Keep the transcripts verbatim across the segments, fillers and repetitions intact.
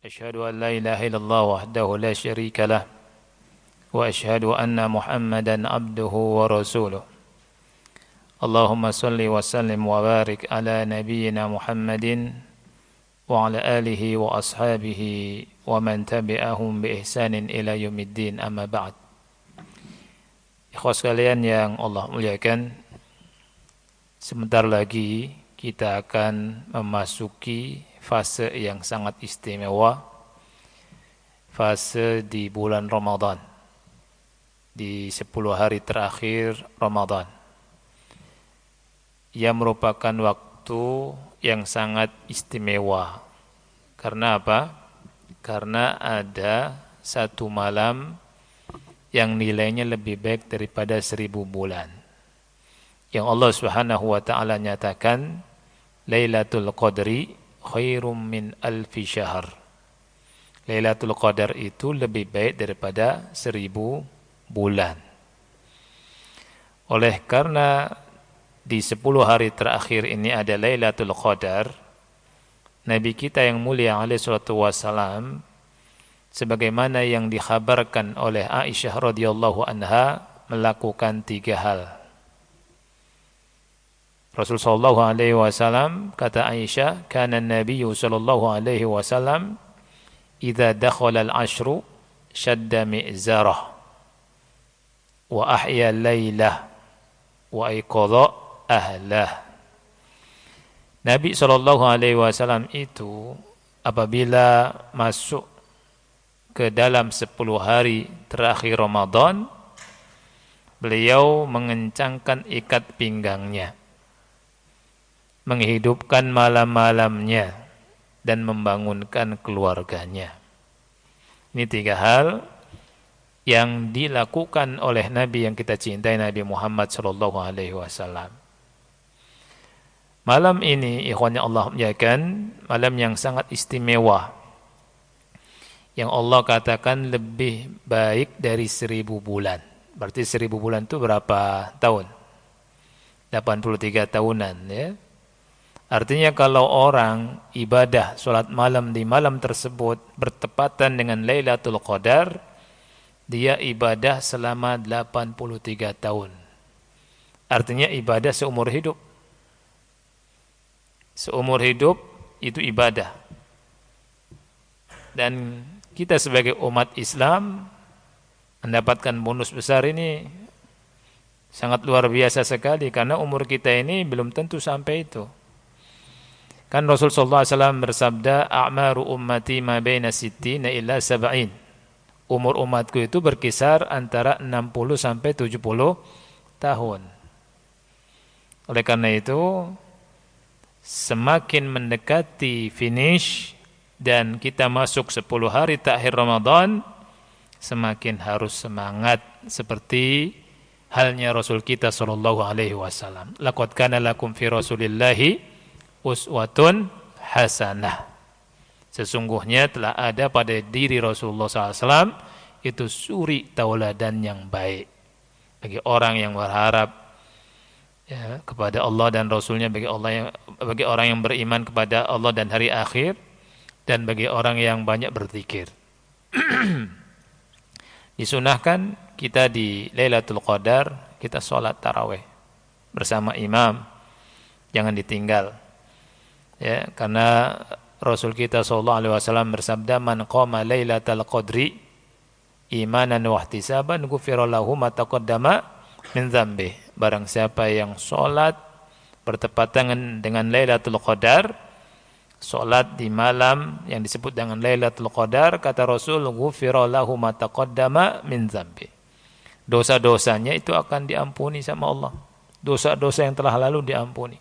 أشهد أن لا إله إلا الله وحده لا شريك له وأشهد أن محمدا عبده ورسوله اللهم صل وسلم وبارك على نبينا محمد وعلى آله وأصحابه ومن تبعهم بإحسان إلى يوم الدين أما بعد. Ikhwas sekalian yang Allah muliakan, sebentar lagi kita akan memasuki fase yang sangat istimewa, fase di bulan Ramadan, di sepuluh hari terakhir Ramadan, yang merupakan waktu yang sangat istimewa. Karena apa? Karena ada satu malam yang nilainya lebih baik daripada seribu bulan. Yang Allah Subhanahu wa taala nyatakan, Lailatul Qadri khairum min alfi syahr. Lailatul Qadar itu lebih baik daripada seribu bulan. Oleh karena di sepuluh hari terakhir ini ada Lailatul Qadar, Nabi kita yang mulia alaihi salatu wassalam, sebagaimana yang dikhabarkan oleh Aisyah radhiyallahu anha, melakukan tiga hal. Rasul sallallahu alaihi wasallam, kata Aisyah, kana an-nabiy sallallahu alaihi wasallam idza dakhala al-ashru shadda mi'zarah wa ahya lailah wa aiqadha ahlah. Nabi sallallahu alaihi wasallam itu apabila masuk ke dalam sepuluh hari terakhir Ramadan, beliau mengencangkan ikat pinggangnya, menghidupkan malam-malamnya, dan membangunkan keluarganya. Ini tiga hal yang dilakukan oleh Nabi yang kita cintai, Nabi Muhammad sallallahu alaihi wasallam. Malam ini, ikhwan yang Allah muliakan, malam yang sangat istimewa, yang Allah katakan lebih baik dari seribu bulan. Berarti seribu bulan itu berapa tahun? delapan puluh tiga tahunan, ya. Artinya kalau orang ibadah sholat malam di malam tersebut bertepatan dengan Lailatul Qadar, dia ibadah selama delapan puluh tiga tahun. Artinya ibadah seumur hidup. Seumur hidup itu ibadah. Dan kita sebagai umat Islam mendapatkan bonus besar ini sangat luar biasa sekali, karena umur kita ini belum tentu sampai itu. Kan Rasul sallallahu alaihi wasallam bersabda, a'maru ummati ma baina sittina ila sab'in. Umur umatku itu berkisar antara enam puluh sampai tujuh puluh tahun. Oleh karena itu, semakin mendekati finish dan kita masuk sepuluh hari terakhir Ramadan, semakin harus semangat seperti halnya Rasul kita sallallahu alaihi wasallam. Laqad kana lakum fi Rasulillahi uswatun hasanah. Sesungguhnya telah ada pada diri Rasulullah sallallahu alaihi wasallam itu suri tauladan yang baik bagi orang yang berharap, ya, kepada Allah dan Rasulnya, bagi Allah yang, bagi orang yang beriman kepada Allah dan hari akhir, dan bagi orang yang banyak berzikir. Disunahkan kita di Lailatul Qadar kita sholat tarawih bersama imam, jangan ditinggal, ya, karena Rasul kita sallallahu alaihi wasallam bersabda, man qama Lailatul Qadri imanan wa ihtisaban ghufira lahu ma taqaddama min dzambi. Barang siapa yang sholat bertepatan dengan Lailatul Qadar, sholat di malam yang disebut dengan Lailatul Qadar, kata Rasul, ghufira lahu ma taqaddama min dzambi. Dosa-dosanya itu akan diampuni sama Allah. Dosa-dosa yang telah lalu diampuni.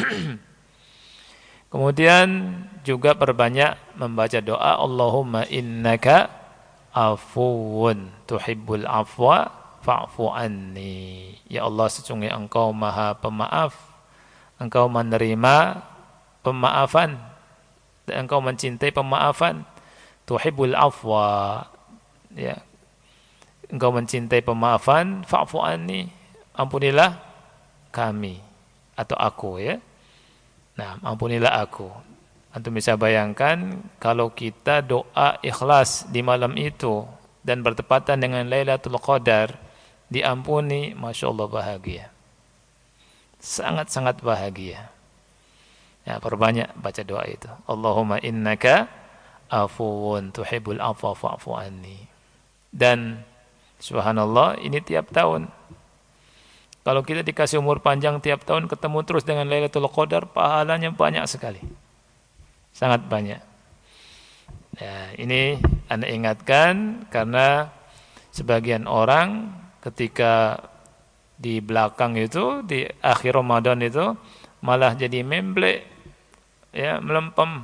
Kemudian juga perbanyak membaca doa, Allahumma innaka afuwun tuhibbul afwa fa'fu anni. Ya Allah, sesungguhnya Engkau Maha Pemaaf, Engkau menerima pemaafan, dan Engkau mencintai pemaafan. Tuhibbul afwa, ya, Engkau mencintai pemaafan, fa'fu anni, ampunilah kami atau aku, ya. Nah, ampunilah aku. Antum bisa bayangkan kalau kita doa ikhlas di malam itu dan bertepatan dengan Lailatul Qadar, diampuni, Masya Allah bahagia. Sangat-sangat bahagia. Ya, perbanyak baca doa itu. Allahumma innaka afuwun tuhibbul afwa fa'fu anni. Dan subhanallah, ini tiap tahun. Kalau kita dikasih umur panjang tiap tahun ketemu terus dengan Lailatul Qadar, pahalanya banyak sekali. Sangat banyak. Ya, ini Anda ingatkan karena sebagian orang ketika di belakang itu, di akhir Ramadan itu malah jadi memblek, ya, melempem.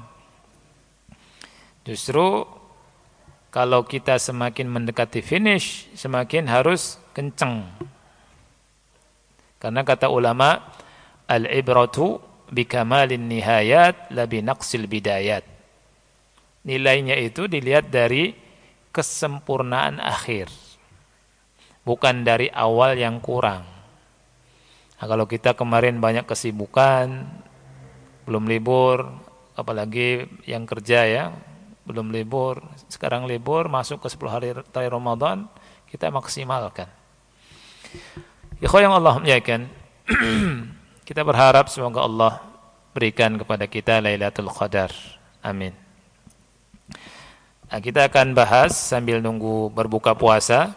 Justru kalau kita semakin mendekati finish, semakin harus kenceng. Karena kata ulama, al-ibratu bikamalin nihayat la binaqsil bidayat. Nilainya itu dilihat dari kesempurnaan akhir, bukan dari awal yang kurang. Nah, kalau kita kemarin banyak kesibukan, belum libur, apalagi yang kerja ya, belum libur, sekarang libur, masuk ke sepuluh hari terakhir Ramadan, kita maksimalkan. Ikhwan yang Allah muliakan, kita berharap semoga Allah berikan kepada kita Lailatul Qadar. Amin. Nah, kita akan bahas sambil nunggu berbuka puasa,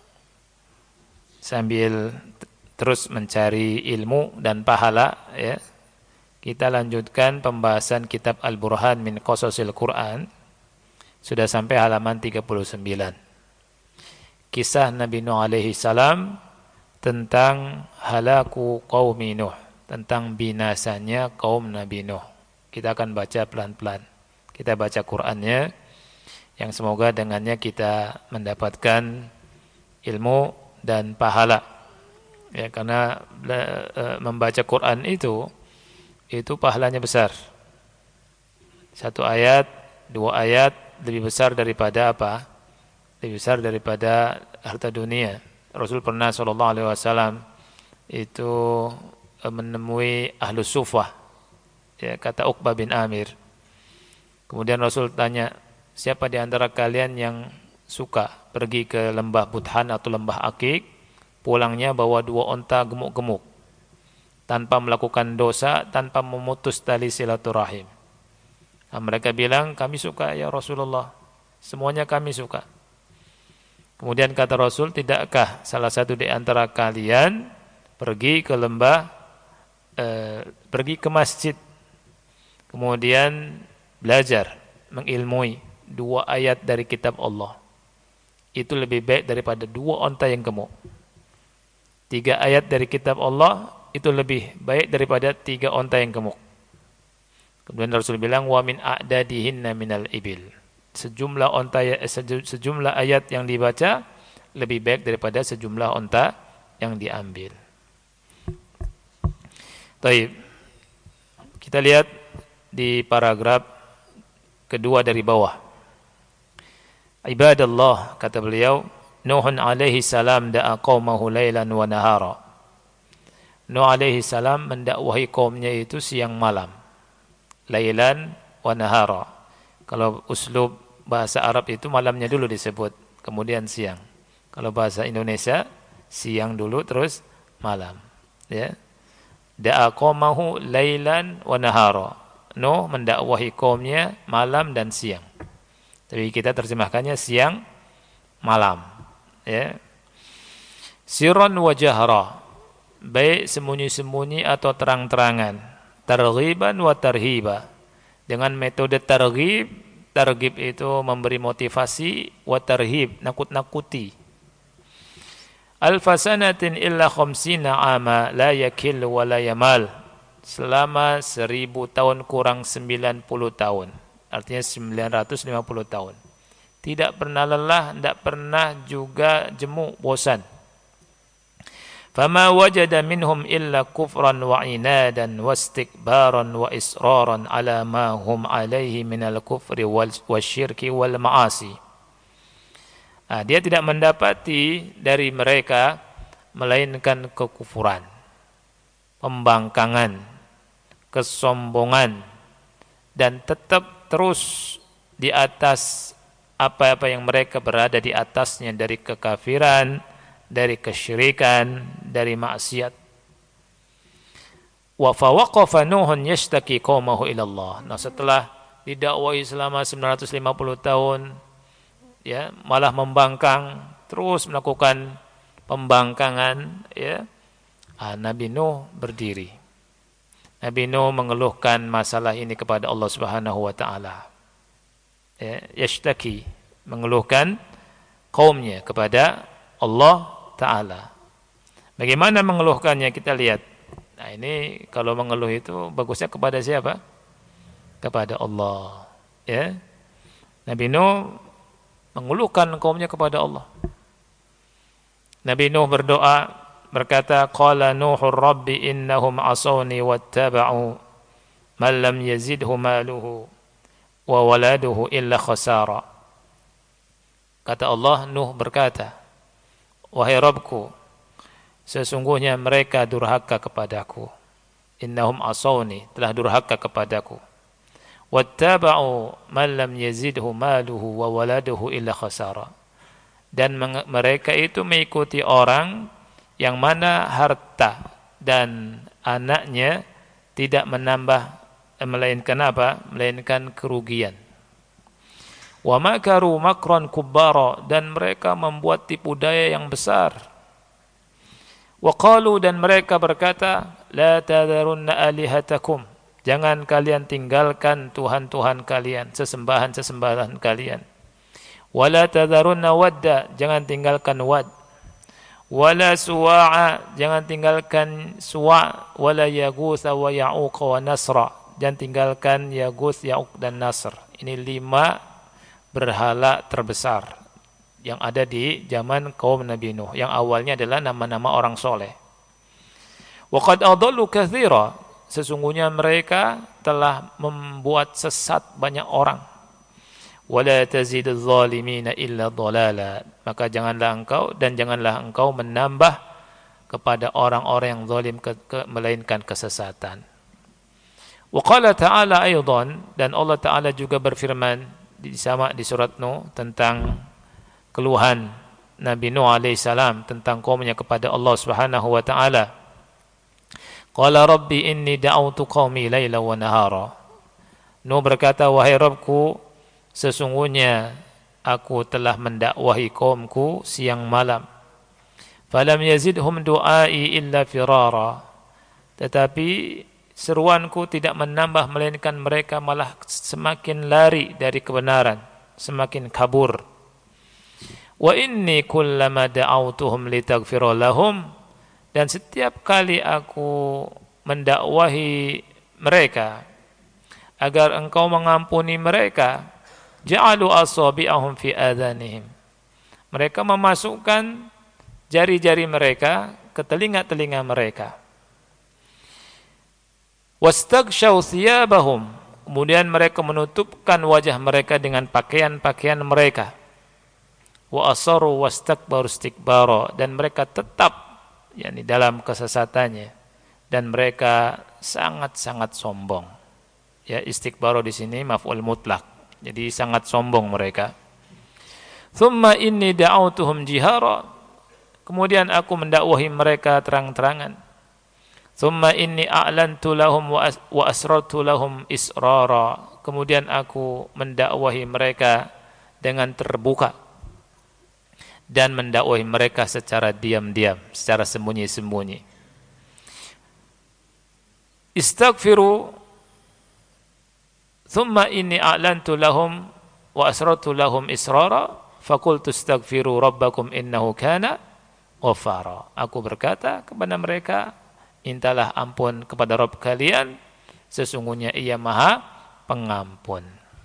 sambil terus mencari ilmu dan pahala, ya. Kita lanjutkan pembahasan kitab Al-Burhan min Qasasil Quran. Sudah sampai halaman tiga puluh sembilan. Kisah Nabi Nuh alaihi salam tentang halaku qaumi Nuh, tentang binasanya kaum Nabi Nuh. Kita akan baca pelan-pelan. Kita baca Qur'annya, yang semoga dengannya kita mendapatkan ilmu dan pahala. Ya, karena e, membaca Quran itu itu pahalanya besar. Satu ayat, dua ayat lebih besar daripada apa? Lebih besar daripada harta dunia. Rasul pernah sallallahu alaihi wasallam itu e, menemui Ahlus Sufah. Ya, kata Uqbah bin Amir. Kemudian Rasul tanya, siapa di antara kalian yang suka pergi ke lembah Budhan atau lembah Akik, pulangnya bawa dua onta gemuk-gemuk, tanpa melakukan dosa, tanpa memutus tali silaturahim? Nah, mereka bilang, kami suka ya Rasulullah, semuanya kami suka. Kemudian kata Rasul, tidakkah salah satu di antara kalian pergi ke lembah, eh, pergi ke masjid, kemudian belajar, mengilmui dua ayat dari kitab Allah, itu lebih baik daripada dua onta yang gemuk. Tiga ayat dari kitab Allah itu lebih baik daripada tiga onta yang gemuk. Kemudian Rasul bilang, wa min a'dadihinna minal ibil. Sejumlah onta, sejumlah ayat yang dibaca lebih baik daripada sejumlah onta yang diambil. Baik. Kita lihat di paragraf kedua dari bawah. Ibadallah, kata beliau, Nuhun alaihi salam da'a qaumahu lailan wa nahara. Nuh alaihi salam mendakwahi kaumnya itu siang malam. Lailan wa nahara. Kalau uslub bahasa Arab itu malamnya dulu disebut, kemudian siang. Kalau bahasa Indonesia siang dulu terus malam, ya. Da'a qaumahu lailan wa nahara. Nuh mendakwahi kaumnya malam dan siang. Tapi kita terjemahkannya siang malam, ya. Sirran wa jahra, baik sembunyi-sembunyi atau terang-terangan. Targhiban wa tarhiba, dengan metode targhib. Targhib itu memberi motivasi, wa tarhib nakut-nakuti. Alfasanatin illa khamsina ama la yakil wa la yamal, selama seribu tahun kurang sembilan puluh tahun, artinya sembilan ratus lima puluh tahun. Tidak pernah lelah, tidak pernah juga jemu, bosan. Fama wajada minhum illa kufran wa inadan wa istikbaran wa israran ala ma hum alaihi minal kufri wal syirki wal ma'asi. Nah, dia tidak mendapati dari mereka melainkan kekufuran, pembangkangan, kesombongan, dan tetap terus di atas apa-apa yang mereka berada di atasnya dari kekafiran, dari kesyirikan, dari maksiat. Wa fawaqafa Nuhun yashtaki qaumahu ila Allah. Nah, setelah didakwai selama sembilan ratus lima puluh tahun, ya, malah membangkang, terus melakukan pembangkangan, ya. Ah, Nabi Nuh berdiri. Nabi Nuh mengeluhkan masalah ini kepada Allah Subhanahu wa taala. Ya, yashtaki, mengeluhkan kaumnya kepada Allah taala. Bagaimana mengeluhkannya kita lihat. Nah, ini kalau mengeluh itu bagusnya kepada siapa? Kepada Allah, ya. Nabi Nuh mengeluhkan kaumnya kepada Allah. Nabi Nuh berdoa, berkata, qala Nuhur rabbi innahum asawni wattaba'u man lam yazidhu maluhu wa waladuhu illa khasara. Kata Allah, Nuh berkata, wahai Rabbku, sesungguhnya mereka durhaka kepadaku. Innahum asawni, telah durhaka kepadaku. Wattaba'u man lam yazidhu maluhu wa waladuhu illa khasara. Dan mereka itu mengikuti orang yang mana harta dan anaknya tidak menambah, melainkan apa? Melainkan kerugian. Wa makaru makran kubbara, dan mereka membuat tipu daya yang besar. Wa qalu, dan mereka berkata, la tadharunna alihatakum, jangan kalian tinggalkan tuhan-tuhan kalian, sesembahan-sesembahan kalian. Wa la tadharunna wadda, jangan tinggalkan wad. Wala suwa'a, jangan tinggalkan suwa', wala yaghutsa wa ya'uq wa nasra, jangan tinggalkan yaghutz, ya'uq dan nasr. Ini lima berhala terbesar yang ada di zaman kaum Nabi Nuh, yang awalnya adalah nama-nama orang soleh. Wa qad adallu katsira, sesungguhnya mereka telah membuat sesat banyak orang. Wala taziduz zalimina illa dhalala, maka janganlah engkau dan janganlah engkau menambah kepada orang-orang yang zalim ke, ke, melainkan kesesatan. Wa qala ta'ala aidan, dan Allah Ta'ala juga berfirman di sama di surat Nuh tentang keluhan Nabi Nuh alaihi salam tentang kaumnya kepada Allah Subhanahu wa taala. Qala rabbi inni da'awtu qaumi laila wa nahara. Nuh berkata, wahai Rabbku, sesungguhnya aku telah mendakwahi kaumku siang malam. Falam yazidhum du'ai illa firara. Tetapi seruanku tidak menambah, melainkan mereka malah semakin lari dari kebenaran, semakin kabur. Wa inni kullama da'awtuhum litaghfira lahum, dan setiap kali aku mendakwahi mereka agar engkau mengampuni mereka, ja'alu asabi'ahum fi adhanihim, mereka memasukkan jari-jari mereka ke telinga-telinga mereka. Wastaghshaw thiyabahum, kemudian mereka menutupkan wajah mereka dengan pakaian-pakaian mereka. Wa asaru wastakbaru istikbara, dan mereka tetap yakni dalam kesesatannya, dan mereka sangat-sangat sombong. Ya, istikbaru di sini maf'ul mutlaq. Jadi sangat sombong mereka. Thumma inni da'awtuhum jihara, kemudian aku mendakwahi mereka terang-terangan. Thumma inni a'lantu lahum wa asrartu lahum israra, kemudian aku mendakwahi mereka dengan terbuka dan mendakwahi mereka secara diam-diam, secara sembunyi-sembunyi. Istaghfiru thumma inni a'lantu lahum wa asrartu lahum israra faqultu astaghfiru rabbakum innahu kana ghaffara. Aku berkata kepada mereka, mintalah ampun kepada Rabb kalian, sesungguhnya Ia Maha Pengampun.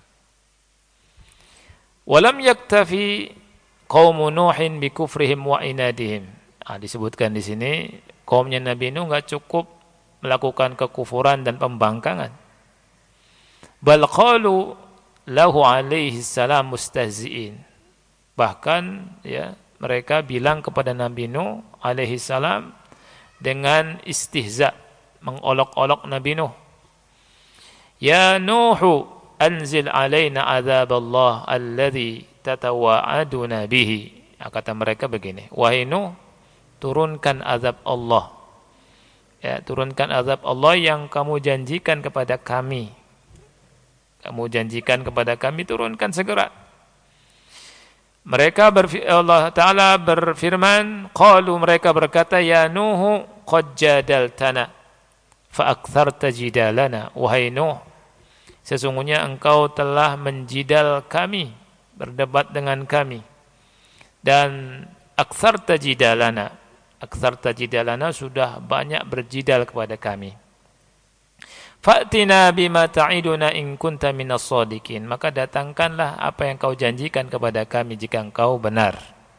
Walam yaktafi qaumu Nuhin bi kufrihim wa inadihim. Ah, disebutkan di sini kaumnya Nabi Nuh enggak cukup melakukan kekufuran dan pembangkangan. Bal qalu lahu alaihi salam mustahzi'in. Bahkan ya, mereka bilang kepada Nabi Nuh alaihi salam dengan istihza, mengolok-olok Nabi Nuh. Ya Nuhu anzil alaina azab Allah alladhi tatawa'aduna bihi. Kata mereka begini, wahai Nuh, turunkan azab Allah. Ya, turunkan azab Allah yang kamu janjikan kepada kami. Kamu janjikan kepada kami, turunkan segera. Mereka Allah Ta'ala berfirman, qalu, mereka berkata, ya Nuhu qad jadaltana fa aktsarta jidalana. Wahai Nuh, sesungguhnya engkau telah menjidal kami, berdebat dengan kami, dan aktsarta jidalana, aktsarta jidalana, sudah banyak berjidal kepada kami. Fa'tina bima ta'iduna in kunta minas shadiqin. Maka datangkanlah apa yang kau janjikan kepada kami jika engkau benar.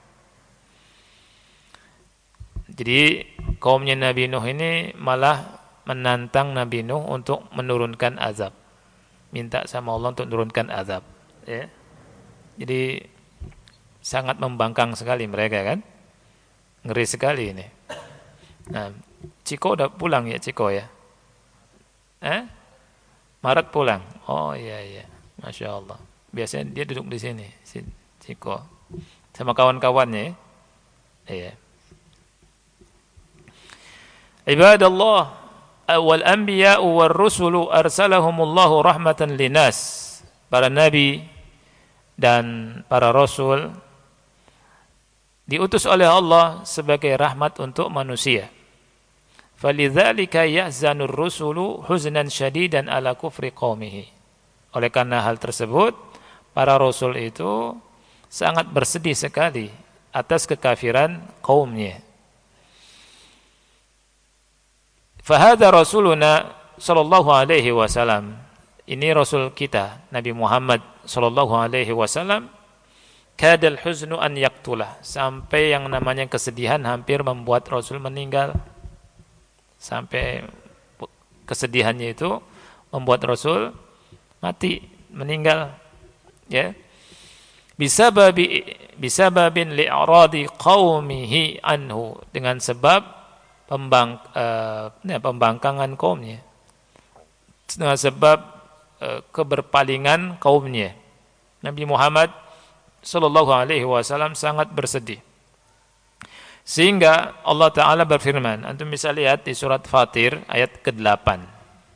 Jadi kaumnya Nabi Nuh ini malah menantang Nabi Nuh untuk menurunkan azab. Minta sama Allah untuk menurunkan azab. Ya. Jadi sangat membangkang sekali mereka kan. Ngeri sekali ini. Nah, Ciko udah pulang ya, Ciko ya? Eh? Maret pulang. Oh iya iya. Masya Allah. Biasanya dia duduk di sini, si Ciko, sama kawan-kawannya. Iya. Ibadallah, wal anbiya wal rusulu arsalahumullahu rahmatan linas. Para nabi dan para rasul diutus oleh Allah sebagai rahmat untuk manusia. Falidzalika yahzanur rusulu huznan syadidan ala kufri qaumihi. Oleh karena hal tersebut, para rasul itu sangat bersedih sekali atas kekafiran kaumnya. Fahadha rasuluna sallallahu alaihi wasallam. Ini rasul kita, Nabi Muhammad sallallahu alaihi wasallam, kadal huznu an yaqtulah, sampai yang namanya kesedihan hampir membuat Rasul meninggal. Sampai kesedihannya itu membuat Rasul mati, meninggal, ya. Bisababi bisababin li'radi qaumihi anhu, dengan sebab pembang, uh, ya, pembangkangan kaumnya, dengan sebab uh, keberpalingan kaumnya. Nabi Muhammad sallallahu alaihi wasallam sangat bersedih. Sehingga Allah Ta'ala berfirman, antum bisa lihat di surat Fatir ayat kedelapan.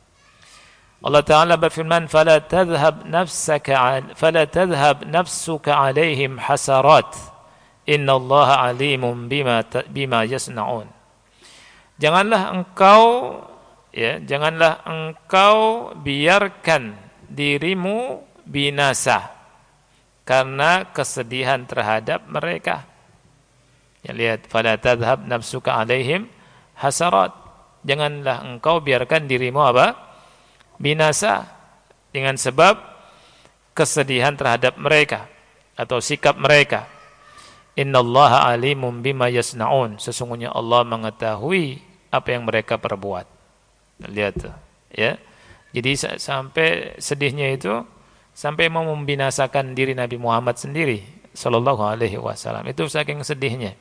Allah Ta'ala berfirman, فَلَا تَذْهَبْ نَفْسَكَ فَلَا تَذْهَبْ نَفْسُكَ عَلَيْهِمْ حَسَرَاتٍ إِنَّ اللَّهَ عَلِيمٌ بِمَا بِمَا يَصْنَعُونَ. Janganlah engkau ya, janganlah engkau biarkan dirimu binasa karena kesedihan terhadap mereka. Ya, lihat, fala tadhhab nafsuka alaihim hasarat. Janganlah engkau biarkan dirimu apa? Binasa dengan sebab kesedihan terhadap mereka atau sikap mereka. Innallaha alimun bima yasnaun. Sesungguhnya Allah mengetahui apa yang mereka perbuat. Lihat tuh, ya. Jadi sampai sedihnya itu sampai mau membinasakan diri Nabi Muhammad sendiri sallallahu alaihi wasallam. Itu saking sedihnya.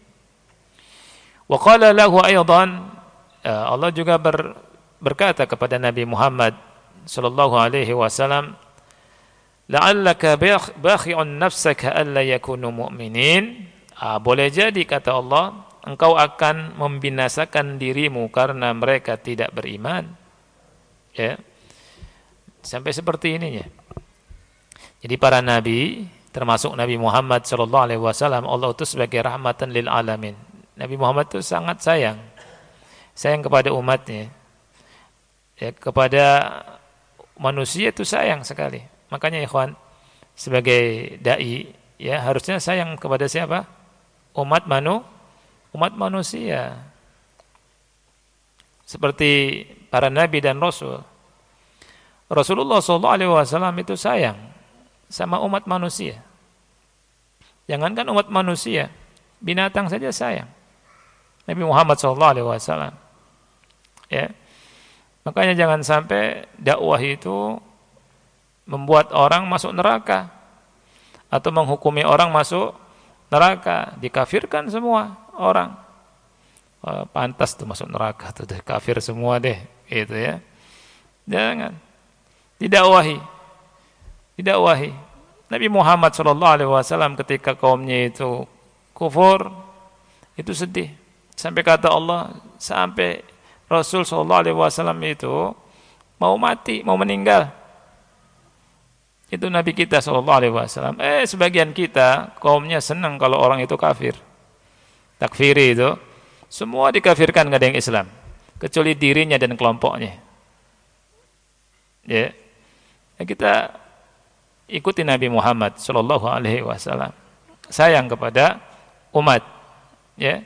Wa qala lahu aidan, Allah juga ber, berkata kepada Nabi Muhammad sallallahu alaihi wasallam, la'allaka bakhi'un nafsaka alla yakunu mu'minin. Ah, boleh jadi, kata Allah, engkau akan membinasakan dirimu karena mereka tidak beriman. Ya. Sampai seperti ininya. Jadi para nabi, termasuk Nabi Muhammad sallallahu alaihi wasallam, Allah utus sebagai rahmatan lil alamin. Nabi Muhammad itu sangat sayang. Sayang kepada umatnya. Ya, kepada manusia itu sayang sekali. Makanya ikhwan, sebagai dai, ya harusnya sayang kepada siapa? Umat manu, umat manusia. Seperti para nabi dan rasul. Rasulullah sallallahu alaihi wasallam itu sayang sama umat manusia. Jangankan umat manusia, binatang saja sayang. Nabi Muhammad sallallahu alaihi wasallam. Ya. Makanya jangan sampai dakwah itu membuat orang masuk neraka atau menghukumi orang masuk neraka, dikafirkan semua orang. Oh, pantas tuh masuk neraka tuh, deh kafir semua deh, gitu ya. Jangan. didakwahi, didakwahi. Nabi Muhammad shallallahu alaihi wasallam ketika kaumnya itu kufur, itu sedih. Sampai kata Allah, sampai Rasul shallallahu alaihi wasallam itu mau mati, mau meninggal. Itu Nabi kita shallallahu alaihi wasallam. Eh, sebagian kita kaumnya senang kalau orang itu kafir. Takfiri itu, semua dikafirkan, nggak ada yang Islam, kecuali dirinya dan kelompoknya. Ya, ya kita ikuti Nabi Muhammad shallallahu alaihi wasallam, sayang kepada umat. Ya.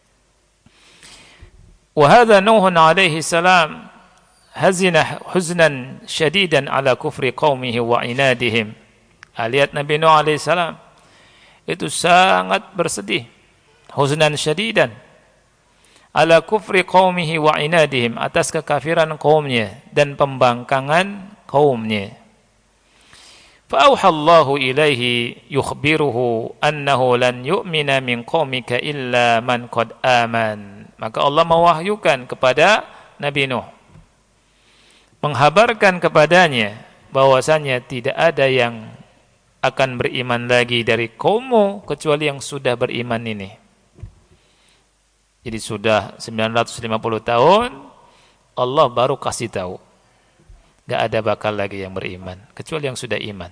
Wa hadza Nuhun alaihi salam hazina huznan syadidan ala kufri qaumihi wa inadihim. Lihat Nabi Nuh alaihi salam itu sangat bersedih, huznan syadidan ala kufri qaumihi wa inadihim, atas kekafiran kaumnya dan pembangkangan kaumnya. Fa auhallahu ilaihi yukhbiruhu annahu lan yu'mina min qaumika illa man qad aman. Maka Allah mewahyukan kepada Nabi Nuh, menghabarkan kepadanya bahwasanya tidak ada yang akan beriman lagi dari kaummu kecuali yang sudah beriman ini. Jadi sudah sembilan ratus lima puluh tahun Allah baru kasih tahu, gak ada bakal lagi yang beriman kecuali yang sudah iman.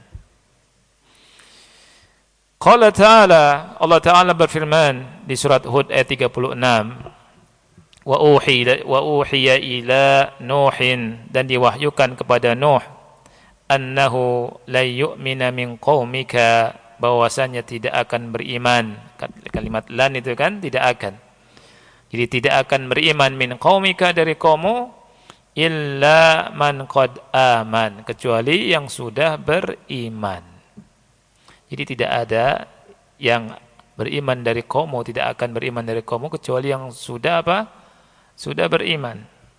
Qala ta'ala, Allah Ta'ala berfirman di surat Hud ayat tiga puluh enam, wa uhiya wa uhiya ila Nuhin, dan diwahyukan kepada Nuh, annahu la yu'mina min qaumika, bahwasanya tidak akan beriman. Kalimat lan itu kan tidak akan. Jadi tidak akan beriman min qaumika, dari kaummu, illa man qad aman, kecuali yang sudah beriman. Jadi tidak ada yang beriman dari kaummu, tidak akan beriman dari kaummu kecuali yang sudah apa? Sudah beriman.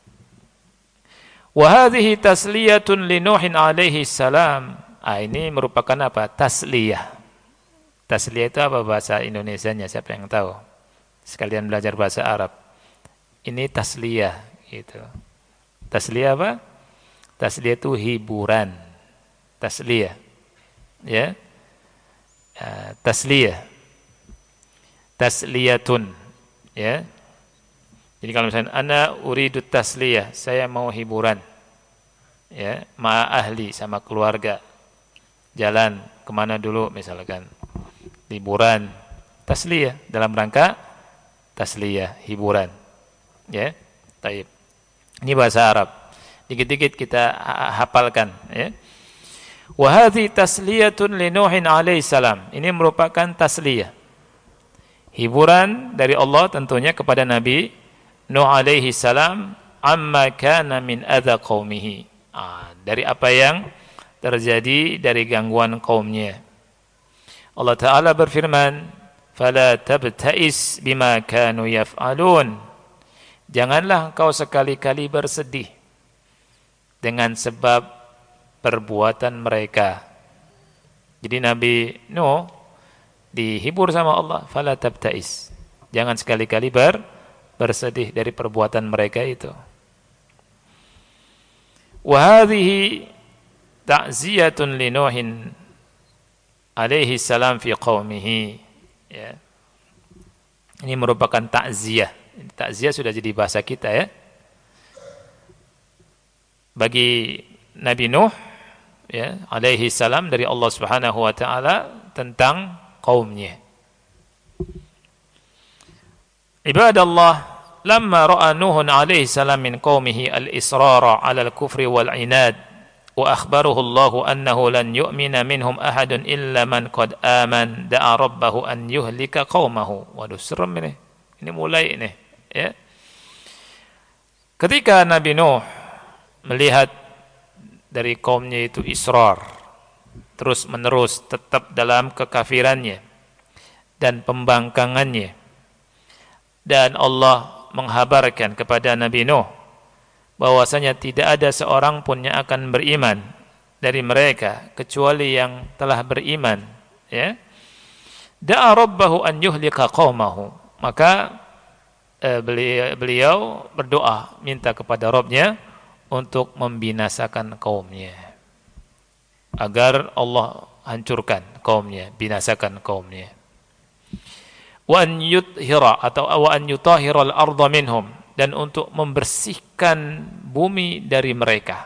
Wa hadhihi tasliyatun li Nuhin alaihi salam. Ah, ini merupakan apa? Tasliyah. Tasliyah itu apa bahasa Indonesianya? Siapa yang tahu? Sekalian belajar bahasa Arab. Ini tasliyah gitu. Tasliyah apa? Tasliyah itu hiburan. Tasliyah. Ya. Uh, tasliyah. Tasliyatun. Ya. Jadi kalau misalnya ana uridu tasliyah, saya mau hiburan. Ya, ma ahli, sama keluarga. Jalan kemana dulu misalkan. Liburan. Tasliyah dalam rangka tasliyah, hiburan. Ya, taib. Ini bahasa Arab. Dikit-dikit kita hafalkan. Ya. Wa hadhi tasliyatun li Nuhin alaihi salam. Ini merupakan tasliyah, hiburan dari Allah tentunya kepada Nabi Nuh alaihi salam, amma kana min adza qaumihi. Ah, dari apa yang terjadi dari gangguan kaumnya. Allah Ta'ala berfirman, fala tabta'is bima kanu yaf'alun. Janganlah engkau sekali-kali bersedih dengan sebab perbuatan mereka. Jadi Nabi Nuh dihibur sama Allah, fala tabta'is. Jangan sekali-kali ber, bersedih dari perbuatan mereka itu. Wa hadhihi ta'ziyatun li Nuhin alaihi salam fi qaumihi. Ya. Ini merupakan takziah. Takziah sudah jadi bahasa kita ya. Bagi Nabi Nuh ya, alaihi salam, dari Allah Subhanahu wa taala tentang kaumnya. Ibadallah, lamma ra'a Nuhun alaihi salam min qaumihi al-israra 'ala al-kufri wal-'inad, wa akhbarahu Allah annahu lan yu'mina minhum ahadun illa man qad aman, da'a rabbahu an yuhlika qaumahu. Waduh, serem ini. Ini mulai ini, ya. Ketika Nabi Nuh melihat dari kaumnya itu israr, terus menerus tetap dalam kekafirannya dan pembangkangannya, dan Allah menghabarkan kepada Nabi Nuh bahwasanya tidak ada seorang pun yang akan beriman dari mereka kecuali yang telah beriman, ya. Da'a rabbahu an yuhlika qaumahu. Maka eh, beliau, beliau berdoa minta kepada Rabbnya untuk membinasakan kaumnya. agar Allah hancurkan kaumnya, binasakan kaumnya. Wa an yuthira atau wa an yutahhiral arda minhum, dan untuk membersihkan bumi dari mereka.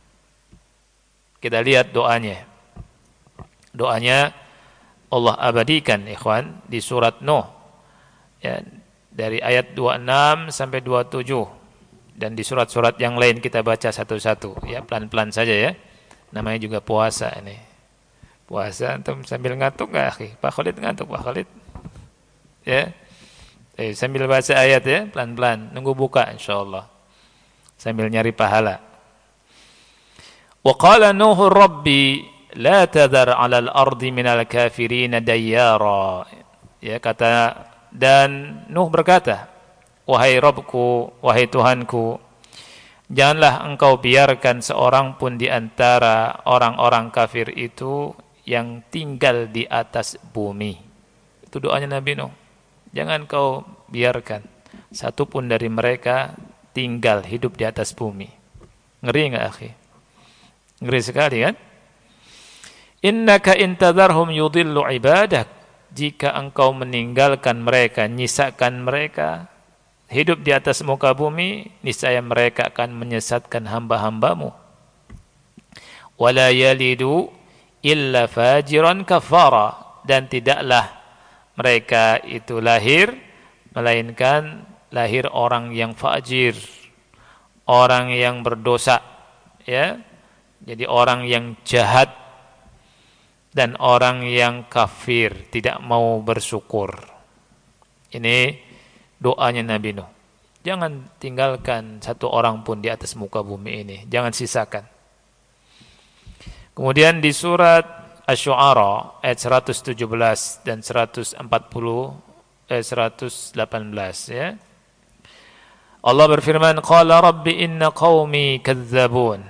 Kita lihat doanya. Doanya Allah abadikan, ikhwan, di surat Nuh. Ya, dari ayat dua puluh enam sampai dua puluh tujuh, dan di surat-surat yang lain kita baca satu-satu, ya, pelan-pelan saja ya. Namanya juga puasa ini. Puasa antum sambil ngantuk enggak, akhi? Pak Khalid ngantuk, Pak Khalid. Ya. Eh, sambil baca ayat ya, pelan-pelan, nunggu buka insyaallah. Sambil nyari pahala. Wa qala Nuhu rabbi la tadhar 'alal ardi minal kafirin dayyara. Ya, kata dan Nuh berkata, wahai Rabbku, wahai Tuhanku, janganlah engkau biarkan seorang pun di antara orang-orang kafir itu yang tinggal di atas bumi. Itu doanya Nabi Nuh. Jangan kau biarkan satu pun dari mereka tinggal hidup di atas bumi. Ngeri enggak, akhi? Ngeri sekali kan? Innaka intadharhum yudhillu ibadak. Jika engkau meninggalkan mereka, nyisakan mereka hidup di atas muka bumi, niscaya mereka akan menyesatkan hamba-hambamu. Wala yalidu illa fajiran kafara, dan tidaklah mereka itu lahir melainkan lahir orang yang fajir, orang yang berdosa, ya. Jadi orang yang jahat dan orang yang kafir, tidak mau bersyukur. Ini doanya Nabi Nuh. Jangan tinggalkan satu orang pun di atas muka bumi ini, jangan sisakan. Kemudian di surat Asy-Syu'ara ayat seratus tujuh belas dan seratus empat puluh eh seratus delapan belas, ya. Allah berfirman, qala rabbi inna qaumi kadzdzabun.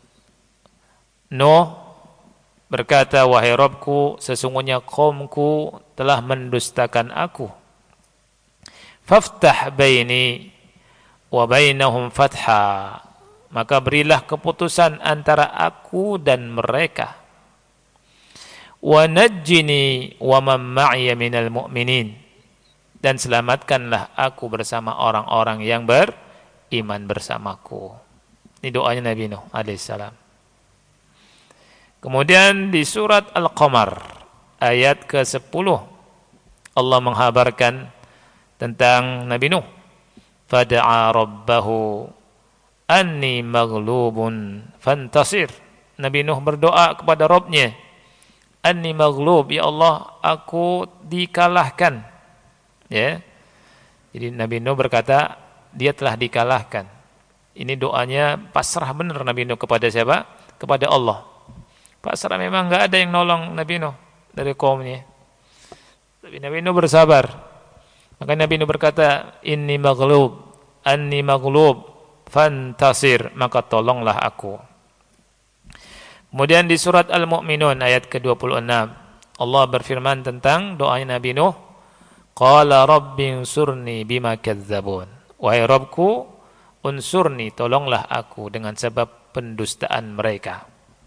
Nuh berkata, wahai Rabbku, sesungguhnya kaumku telah mendustakan aku. Faftah baini wa bainahum fatha, maka berilah keputusan antara aku dan mereka. Wa najjini wa man ma'iya minal mu'minin, dan selamatkanlah aku bersama orang-orang yang beriman bersamaku. Ini doanya Nabi Nuh alaihissalam. Kemudian di surat Al-Qamar ayat ke sepuluh Allah menghabarkan tentang Nabi Nuh. Fada'a rabbahu anni maghlubun fantasir. Nabi Nuh berdoa kepada Rabbnya, anni maghlub, ya Allah, aku dikalahkan. Ya. Jadi Nabi Nuh berkata dia telah dikalahkan. Ini doanya pasrah benar Nabi Nuh kepada siapa? Kepada Allah. Pasrah, memang enggak ada yang nolong Nabi Nuh dari kaumnya. Tapi Nabi Nuh bersabar. Maka Nabi Nuh berkata, inni maghlub, anni maghlub fantasir, maka tolonglah aku. Kemudian di surat Al-Mu'minun ayat ke dua puluh enam Allah berfirman tentang doanya Nabi Nuh, qala rabbi unsurni bima kadzdzabun. Wahai Rabbku, unsurni, tolonglah aku dengan sebab pendustaan mereka.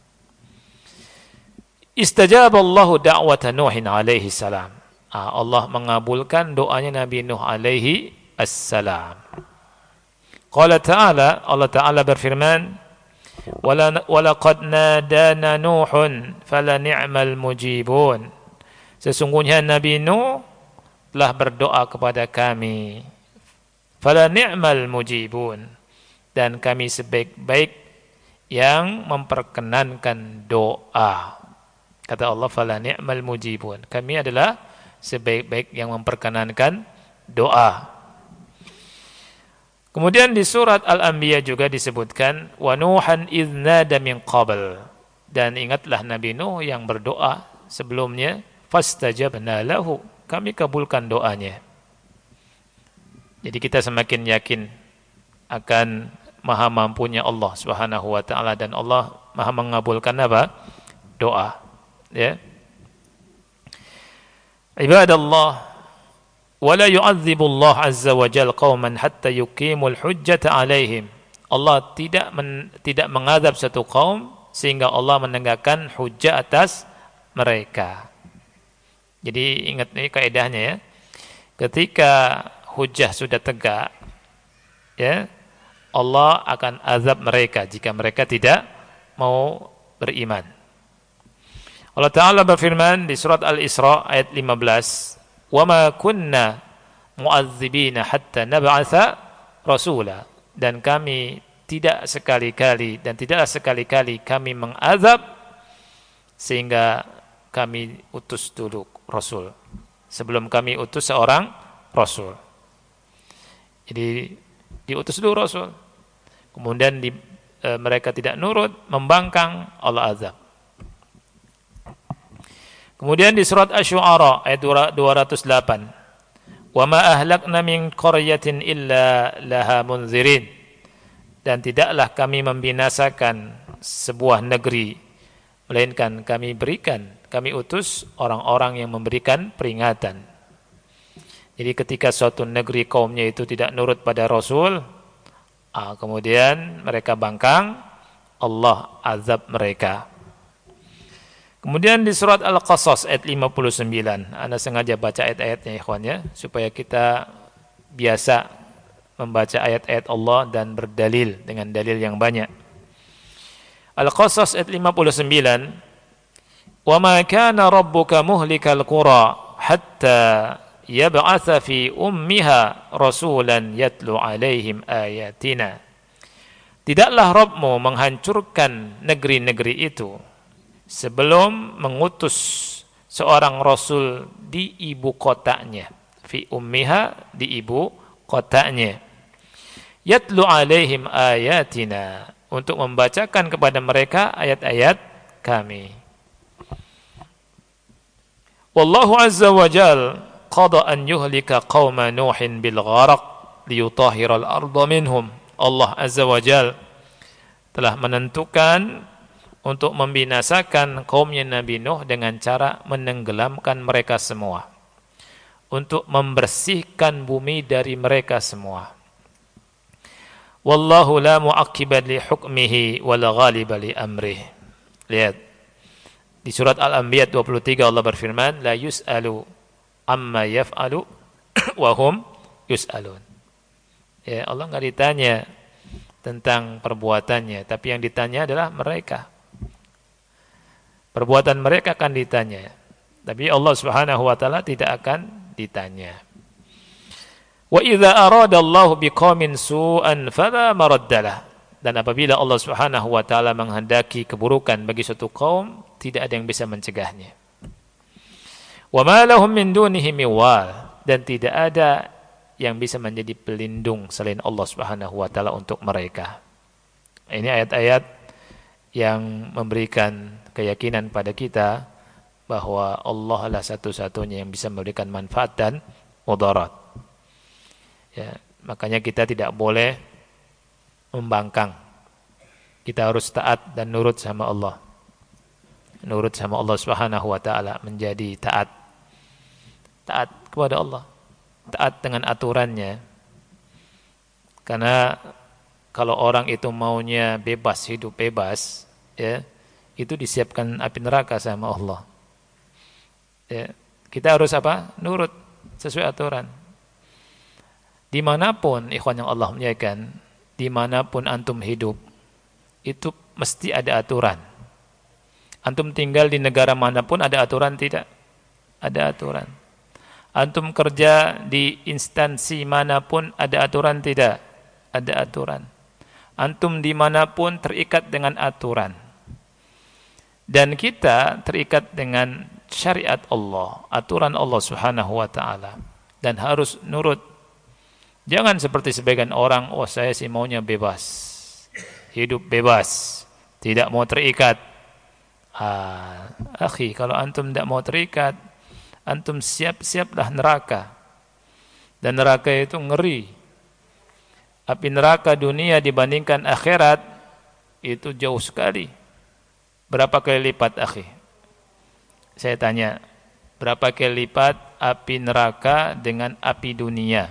Istajaba Allahu da'wata Nuhin alaihi salam. Allah mengabulkan doanya Nabi Nuh alaihi assalam. Qala ta'ala, Allah Ta'ala berfirman, walaqad nadana Nuhun fala ni'mal mujibun. Sesungguhnya Nabi Nuh telah berdoa kepada kami, fala ni'mal mujibun, dan kami sebaik-baik yang memperkenankan doa. Kata Allah, fala ni'mal mujibun, kami adalah sebaik-baik yang memperkenankan doa. Kemudian di surat Al-Anbiya juga disebutkan, wa Nuhan idz nada min qabl, dan ingatlah Nabi Nuh yang berdoa sebelumnya, fastajabna lahu, kami kabulkan doanya. Jadi kita semakin yakin akan maha mampunya Allah Subhanahu wa taala, dan Allah maha mengabulkan apa? Doa. Ya. Ibadallah, wala yu'adzibu Allah azza wa jalla qauman hatta yuqimul hujjata alaihim. Allah tidak men, tidak mengazab satu kaum sehingga Allah menegakkan hujjah atas mereka. Jadi ingat ini kaidahnya ya. Ketika hujjah sudah tegak, ya, Allah akan azab mereka jika mereka tidak mau beriman. Allah Ta'ala berfirman di surat Al-Isra ayat lima belas, "Wa ma kunna mu'adzibina hatta nab'atha rasula." Dan kami tidak sekali-kali dan tidaklah sekali-kali kami mengazab sehingga kami utus dulu rasul. Sebelum kami utus seorang rasul. Jadi diutus dulu rasul. Kemudian di, e, mereka tidak nurut, membangkang, Allah azab. Kemudian di surat Asy-Syu'ara ayat dua ratus delapan, "Wa ma ahlakna min qaryatin illa laha munzirin." Dan tidaklah kami membinasakan sebuah negeri melainkan kami berikan, kami utus orang-orang yang memberikan peringatan. Jadi ketika suatu negeri kaumnya itu tidak nurut pada Rasul, ah, kemudian mereka bangkang, Allah azab mereka. Kemudian di surat Al-Qasas ayat lima puluh sembilan, Anda sengaja baca ayat-ayatnya ikhwan ya, supaya kita biasa membaca ayat-ayat Allah dan berdalil dengan dalil yang banyak. Al-Qasas ayat lima puluh sembilan, "Wa ma kana rabbuka muhlikal qura hatta yab'atha fi ummiha rasulan yatlu 'alaihim ayatina." Tidaklah Rabbmu menghancurkan negeri-negeri itu sebelum mengutus seorang rasul di ibu kotanya, fi ummiha, di ibu kotanya, yatlu 'alaihim ayatina, untuk membacakan kepada mereka ayat-ayat kami. Wallahu azza wa jal qada an yuhlika qauma nuhin bil gharaq liyutahhiral arda minhum. Allah azza wa jal telah menentukan untuk membinasakan kaumnya Nabi Nuh dengan cara menenggelamkan mereka semua, untuk membersihkan bumi dari mereka semua. Wallahu la mu'aqqiba li hukmihi wa la ghaliba li amrih. Lihat di surat Al-Anbiya dua puluh tiga Allah berfirman, la yus'alu amma yaf'alu wa hum yus'alun. Ya, Allah enggak ditanya tentang perbuatannya, tapi yang ditanya adalah mereka. Perbuatan mereka akan ditanya, tapi Allah Subhanahu wa taala tidak akan ditanya. Wa idza arada Allah biqaumin su'an fala maraddalah. Dan apabila Allah Subhanahu wa taala menghendaki keburukan bagi suatu kaum, tidak ada yang bisa mencegahnya. Wa ma lahum min dunihi miwal, dan tidak ada yang bisa menjadi pelindung selain Allah Subhanahu wa taala untuk mereka. Ini ayat-ayat yang memberikan keyakinan pada kita bahwa Allah adalah satu-satunya yang bisa memberikan manfaat dan mudarat. Ya, makanya kita tidak boleh membangkang. Kita harus taat dan nurut sama Allah. Nurut sama Allah Subhanahu wa taala, menjadi taat. Taat kepada Allah. Taat dengan aturannya. Karena kalau orang itu maunya bebas, hidup bebas, ya, itu disiapkan api neraka sama Allah. Ya, kita harus apa? Nurut sesuai aturan. Dimanapun ikhwan yang Allah muliakan, dimanapun antum hidup, itu mesti ada aturan. Antum tinggal di negara manapun ada aturan tidak? Ada aturan. Antum kerja di instansi manapun ada aturan tidak? Ada aturan. Antum dimanapun terikat dengan aturan. Dan kita terikat dengan syariat Allah, aturan Allah Subhanahu wa taala, dan harus nurut. Jangan seperti sebagian orang, oh saya sih maunya bebas. Hidup bebas, tidak mau terikat. Ah, akhi, kalau antum tidak mau terikat, antum siap-siaplah neraka. Dan neraka itu ngeri. Api neraka dunia dibandingkan akhirat itu jauh sekali. Berapa kali lipat, akhi? Saya tanya, berapa kali lipat api neraka dengan api dunia?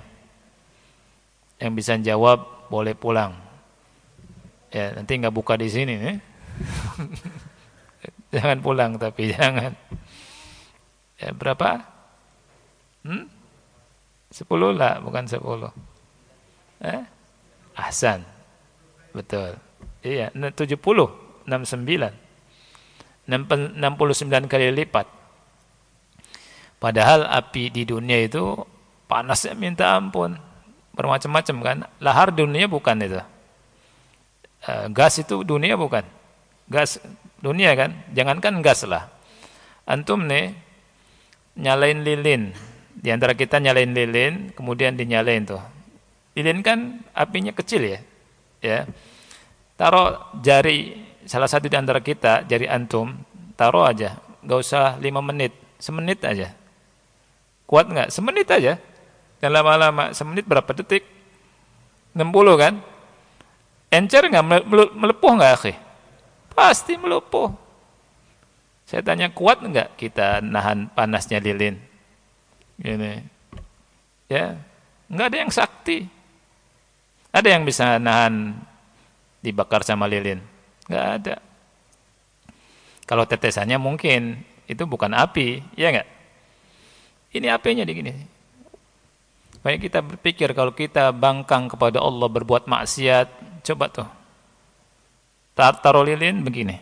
Yang bisa jawab boleh pulang. Ya, nanti nggak buka di sini nih. Jangan pulang tapi jangan. Ya, berapa? Hmm? Sepuluh lah, bukan sepuluh. Eh? Ahsan. Betul. Iya, tujuh puluh, enam puluh sembilan. enam puluh sembilan kali lipat. Padahal api di dunia itu panasnya minta ampun. Bermacam-macam kan. Lahar dunia bukan itu. E, gas itu dunia bukan. Gas dunia kan. Jangankan gas lah. Antum nih nyalain lilin. Di antara kita nyalain lilin, kemudian dinyalain tuh. Lilin kan apinya kecil ya. Ya. Taruh jari salah satu di antara kita, jari antum, taruh aja. Enggak usah lima menit, semenit aja. Kuat enggak? Semenit aja. Dan lama-lama semenit berapa detik? enam puluh kan? Encer enggak, melepuh enggak, akhi? Pasti melepuh. Saya tanya, kuat enggak kita nahan panasnya lilin? Ini, ya, nggak ada yang sakti. Ada yang bisa nahan dibakar sama lilin? Nggak ada. Kalau tetesannya mungkin itu bukan api, ya nggak? Ini apinya di gini. Banyak kita berpikir kalau kita bangkang kepada Allah berbuat maksiat, coba tuh taruh lilin begini.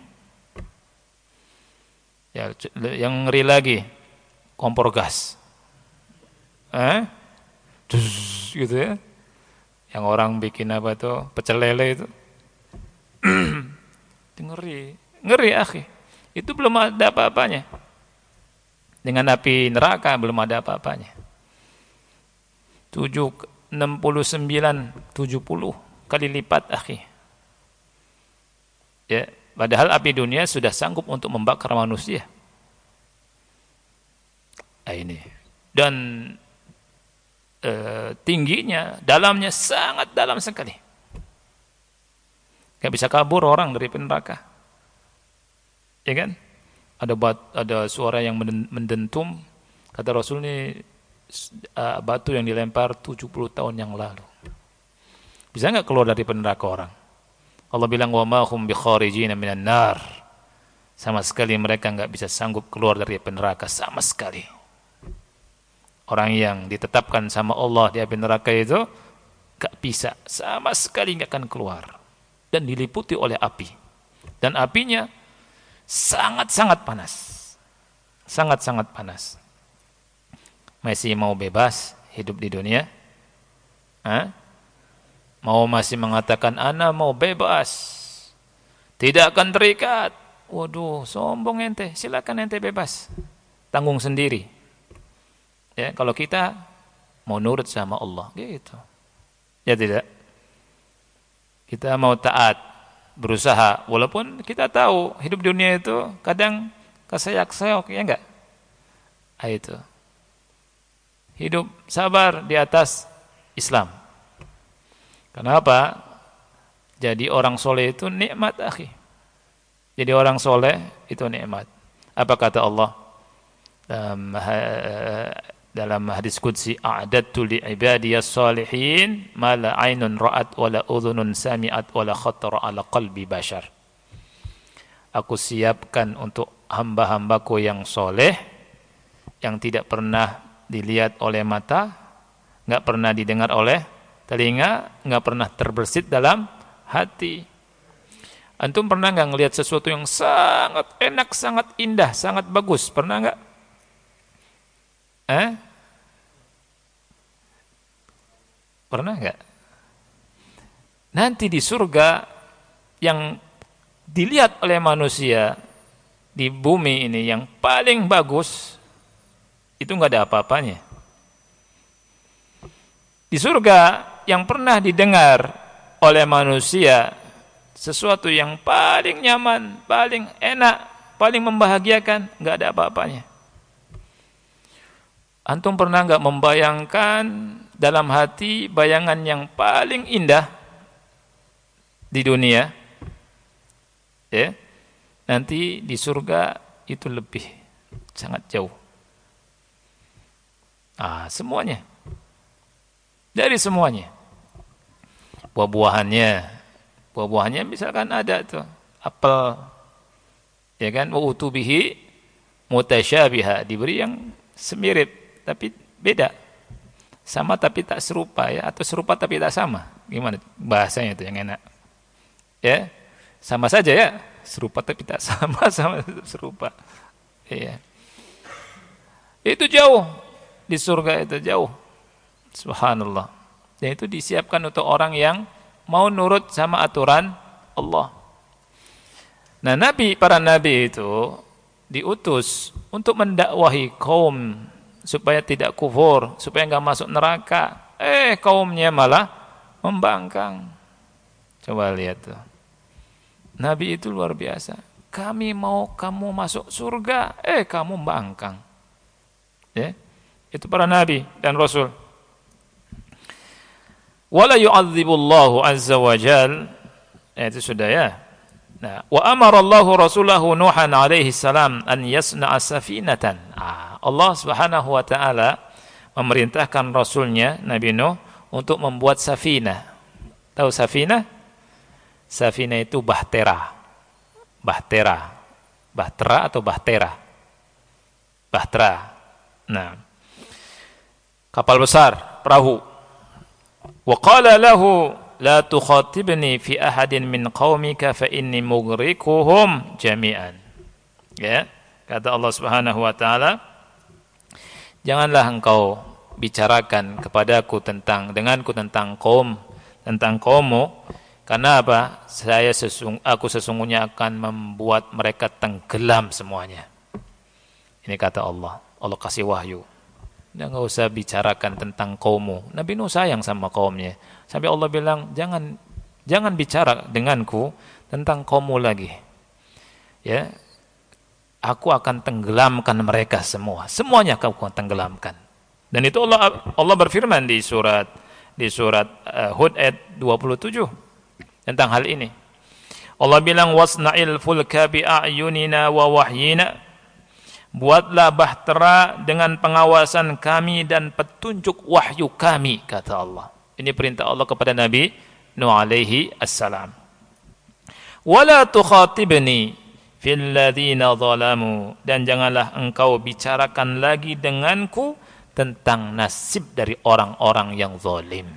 Ya, yang ngeri lagi kompor gas. Eh? Dus, gitu ya. Yang orang bikin apa tuh? Pecel lele itu. Itu ngeri. Ngeri, akhi. Itu belum ada apa-apanya. Dengan api neraka belum ada apa-apanya. tujuh, enam puluh sembilan, tujuh puluh kali lipat, akhi. Ya, padahal api dunia sudah sanggup untuk membakar manusia. Nah, ini. Dan E, tingginya, dalamnya sangat dalam sekali. Gak bisa kabur orang dari neraka. Ya kan? Ada bat, ada suara yang mendentum. Kata Rasul ini uh, batu yang dilempar tujuh puluh tahun yang lalu. Bisa enggak keluar dari neraka orang? Allah bilang wa ma hum bi kharijin minan nar. Sama sekali mereka enggak bisa sanggup keluar dari neraka sama sekali. Orang yang ditetapkan sama Allah di api neraka itu gak bisa, sama sekali gak akan keluar. Dan diliputi oleh api. Dan apinya sangat-sangat panas. Sangat-sangat panas. Masih mau bebas hidup di dunia? Hah? Mau masih mengatakan, ana mau bebas. Tidak akan terikat. Waduh, sombong ente. Silakan ente bebas. Tanggung sendiri. Ya, kalau kita mau nurut sama Allah, gitu. Ya tidak. Kita mau taat, berusaha, walaupun kita tahu hidup dunia itu kadang keseyak-seok, ya enggak? Ah, itu. Hidup sabar di atas Islam. Kenapa? Jadi orang soleh itu nikmat, akhi. Jadi orang soleh itu nikmat. Apa kata Allah? Dalam dalam hadis qudsi, a'dadtu li ibadiyas salihin ma la 'ainun ra'at wa la udhunun sami'at wa la khatara 'ala qalbi bashar. Aku siapkan untuk hamba-hambaku yang soleh, yang tidak pernah dilihat oleh mata, enggak pernah didengar oleh telinga, enggak pernah terbersit dalam hati. Antum pernah enggak ngelihat sesuatu yang sangat enak, sangat indah, sangat bagus? Pernah enggak? Eh? Pernah enggak? Nanti di surga yang dilihat oleh manusia di bumi ini yang paling bagus itu enggak ada apa-apanya. Di surga yang pernah didengar oleh manusia sesuatu yang paling nyaman, paling enak, paling membahagiakan, enggak ada apa-apanya. Antum pernah enggak membayangkan dalam hati bayangan yang paling indah di dunia? Ya. Nanti di surga itu lebih sangat jauh. Ah, semuanya. Dari semuanya. Buah-buahannya. Buah-buahannya misalkan ada tuh. apel, ya kan? Wa utubihi mutasyabiha, diberi yang semirip tapi beda, sama tapi tak serupa, ya, atau serupa tapi tak sama. Gimana bahasanya itu yang enak? Ya, sama saja ya, serupa tapi tak sama, sama serupa. Iya. Itu jauh di surga, itu jauh. Subhanallah. Dan itu disiapkan untuk orang yang mau nurut sama aturan Allah. Nah, nabi, para nabi itu diutus untuk mendakwahi kaum supaya tidak kufur, supaya enggak masuk neraka. Eh, kaumnya malah membangkang. Coba lihat tuh. Nabi itu luar biasa. Kami mau kamu masuk surga, eh kamu membangkang. Ya. Itu para nabi dan rasul. Wala yu'adzibullahu azza wa jal, itu sudah ya. Nah, wa amara Allahu rasulahu Nuhan alaihi salam an yasna'a safinatan. Ah, Allah Subhanahu wa taala memerintahkan rasulnya Nabi Nuh untuk membuat safinah. Tahu safinah? Safinah itu bahtera. Bahtera. Bahtera atau bahtera? Bahtera. Nah, kapal besar, perahu. Wa qala lahu la tukhatibni fi ahadin min qaumika fa inni mughrikuhum jami'an. Ya, kata Allah Subhanahu wa taala, janganlah engkau bicarakan kepadaku tentang denganku tentang kaum tentang kaummu, karena apa? Saya sesung, aku sesungguhnya akan membuat mereka tenggelam semuanya. Ini kata Allah. Allah kasih wahyu. Dia enggak usah bicarakan tentang kaummu. Nabi Nuh sayang sama kaumnya. Sampai Allah bilang, jangan jangan bicara denganku tentang kaummu lagi. Ya. Aku akan tenggelamkan mereka semua. Semuanya aku akan tenggelamkan. Dan itu Allah Allah berfirman di surat di surat uh, Hud ayat dua puluh tujuh tentang hal ini. Allah bilang, wasna'il fulka bi a'yunina wa wahyina. Buatlah bahtera dengan pengawasan kami dan petunjuk wahyu kami, kata Allah. Ini perintah Allah kepada Nabi Nuh alaihi assalam. Wala tukhatibni fil ladzina zalamu, dan janganlah engkau bicarakan lagi denganku tentang nasib dari orang-orang yang zalim.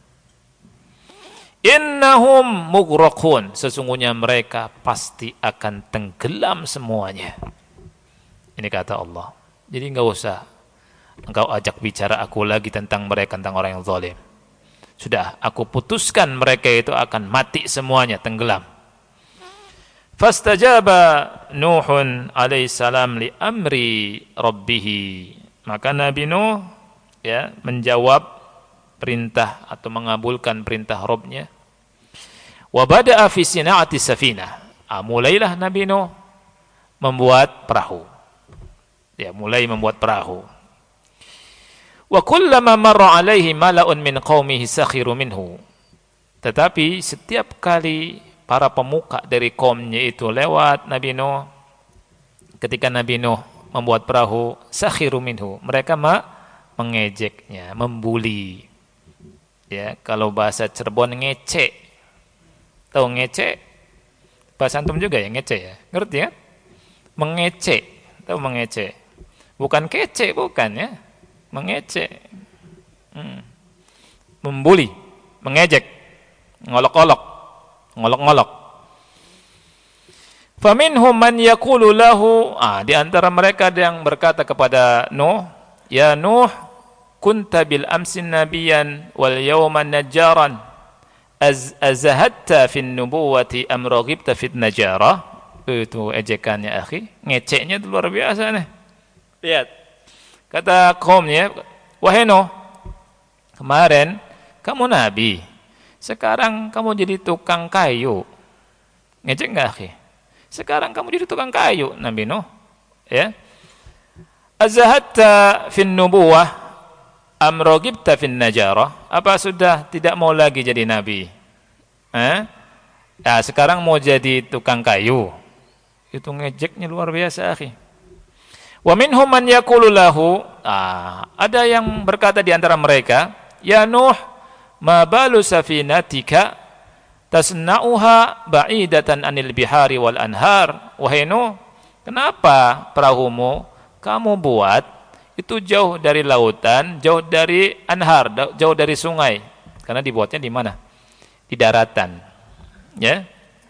Innahum mughraqun, sesungguhnya mereka pasti akan tenggelam semuanya. Ini kata Allah. Jadi enggak usah engkau ajak bicara aku lagi tentang mereka, tentang orang yang zalim. Sudah, aku putuskan mereka itu akan mati semuanya, tenggelam. Fastajaba Nuhun alaihi salam li amri rabbih. Maka Nabi Nuh ya menjawab perintah atau mengabulkan perintah Rabb-nya. Wa bada'a fi sina'ati safinah. Ah, mulailah Nabi Nuh membuat perahu. Ya, mulai membuat perahu. Wa kullama marra alaihi mala'un min qaumihi sakhiru minhu. Tetapi setiap kali para pemuka dari kaumnya itu lewat Nabi Nuh, ketika Nabi Nuh membuat perahu, sakhiru minhu, mereka ma mengejeknya, membuli. Ya, kalau bahasa Cirebon ngecek. Tahu ngecek? Bahasa antum juga ya ngecek ya. Ngerti ya? Mengecek. Tahu mengecek? Bukan kece, bukan ya. Mengecek. Hmm. Membuli, mengejek, ngolok-olok, ngolok-ngolok. Faminhum man yaqulu lahu, ah, di antara mereka ada yang berkata kepada Nuh, ya Nuh, kunta bil amsin nabiyan wal yawma najjaran, az azhatta fin nubuwati am raghibta fit najara. Itu ejekannya akhi, ngeceknya itu luar biasa nih. Lihat, kata kaumnya, wahai Nuh, kemarin kamu nabi, sekarang kamu jadi tukang kayu. Ngecek nggak akhi? Sekarang kamu jadi tukang kayu, Nabi Nuh. Ya, azhatta fin nubuwah am raghibta fin najarah. Apa sudah tidak mau lagi jadi nabi? Eh? Ya, sekarang mau jadi tukang kayu. Itu ngejeknya luar biasa akhi. Wa minhum man yaqulu lahu, ah, ada yang berkata di antara mereka, ya Nuh, ma balu safinatika tasna'uha ba'idatan anil bihari wal anhar. Wahai Nuh, kenapa perahumu kamu buat itu jauh dari lautan, jauh dari anhar, jauh dari sungai? Karena dibuatnya di mana? Di daratan. Ya.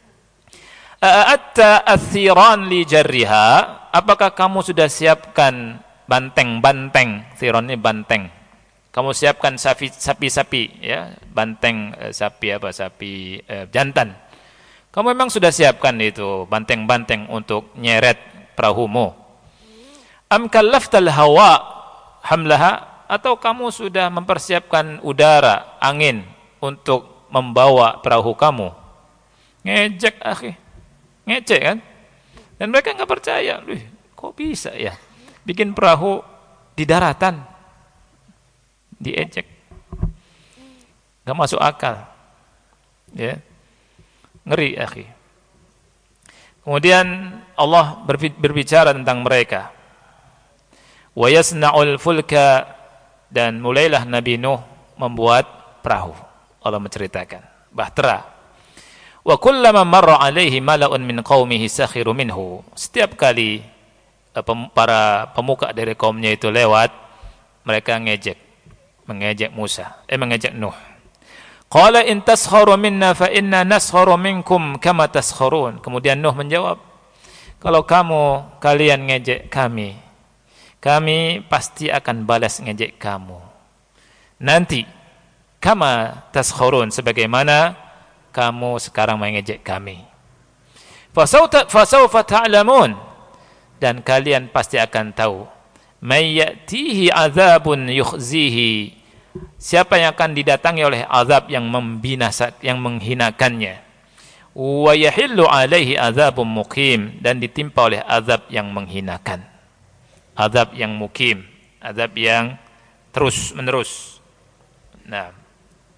A'atta athiran li jarriha, apakah kamu sudah siapkan banteng-banteng? Thiron ini banteng. Kamu siapkan sapi-sapi, ya, banteng eh, sapi apa? Sapi eh, jantan. Kamu memang sudah siapkan itu banteng-banteng untuk nyeret perahumu. Am kallaftal hawa hamlaha, atau kamu sudah mempersiapkan udara, angin untuk membawa perahu kamu? Ngejek, akhi. Ngecek kan? Dan mereka nggak percaya. Wih, kok bisa ya bikin perahu di daratan? Diejek. Nggak masuk akal. Ya. Ngeri, akhi. Kemudian Allah berbicara tentang mereka. Wa yasna'ul fulka, dan mulailah Nabi Nuh membuat perahu. Allah menceritakan. Bahtera. Wa kullama marra alaihi mala'un min qaumihi sakhiru minhu. Setiap kali para pemuka dari kaumnya itu lewat, mereka ngejek, mengejek Musa, eh mengejek Nuh. Qala in taskharu minna fa inna naskharu minkum kama taskharun. Kemudian Nuh menjawab, kalau kamu kalian ngejek kami, kami pasti akan balas ngejek kamu nanti. Kama taskharun, sebagaimana kamu sekarang mengejek kami. Fasawfa ta'lamun, dan kalian pasti akan tahu. May ya'tihi 'adzabun yukhzihi, siapa yang akan didatangi oleh azab yang membinasa, yang menghinakannya. Wa yahillu 'alaihi 'adzabun muqim, dan ditimpa oleh azab yang menghinakan. Azab yang mukim, azab yang terus menerus. Nah,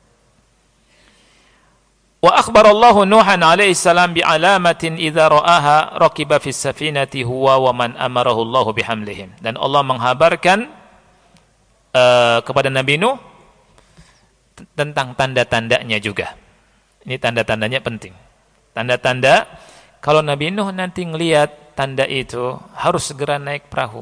wa akhbarallahu Nuhan alaihi salam bi alamatin idza ra'aha raqiba fis safinati huwa wa man amarahu Allahu bihamlihim. Dan Allah menghabarkan uh, kepada Nabi Nuh tentang tanda-tandanya juga. Ini tanda-tandanya penting. Tanda-tanda kalau Nabi Nuh nanti ngelihat tanda itu harus segera naik perahu.